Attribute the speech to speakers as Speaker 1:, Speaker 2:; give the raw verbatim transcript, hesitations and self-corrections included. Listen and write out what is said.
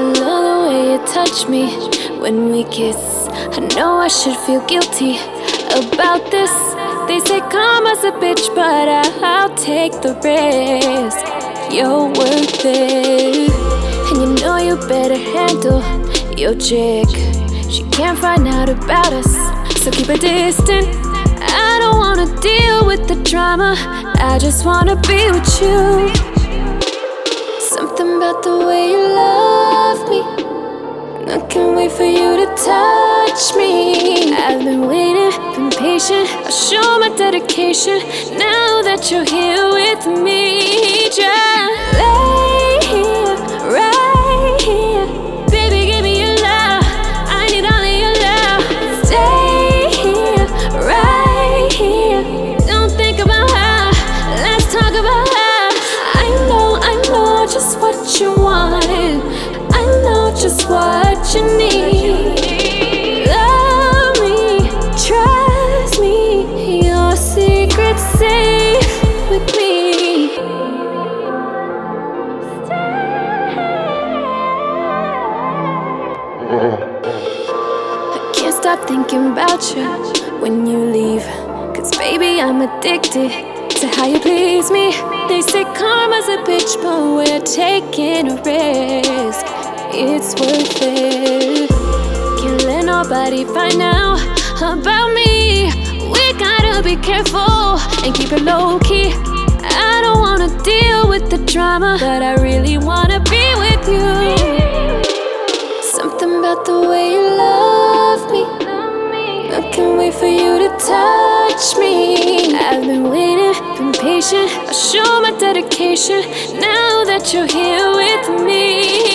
Speaker 1: love the way you touch me when we kiss. I know I should feel guilty about this. They say karma's a bitch, but I, I'll take the risk. You're worth it, and you know you better handle your chick. She can't find out about us, so keep her distant. I don't wanna deal with the drama, I just wanna be with you. Something about the way you love me, I can't wait for you to touch me. I've been waiting, been patient, I'll show my dedication now that you're here with me. Just lay here, right here, baby, give me your love, I need all of your love. Stay here, right here, don't think about her, let's talk about her. I know, I know just what you want, I know just what you need. Love me, trust me, your secret's safe with me. I can't stop thinking about you when you leave, 'cause baby I'm addicted to how you please me. They say karma's a bitch, but we're taking a risk. It's worth it. Can't let nobody find out about me. We gotta be careful and keep it low key. I don't wanna deal with the drama, but I really wanna be with you. Something about the way you love me, I can't wait for you to touch me. I've been waiting, been patient, I'll show my dedication now that you're here with me.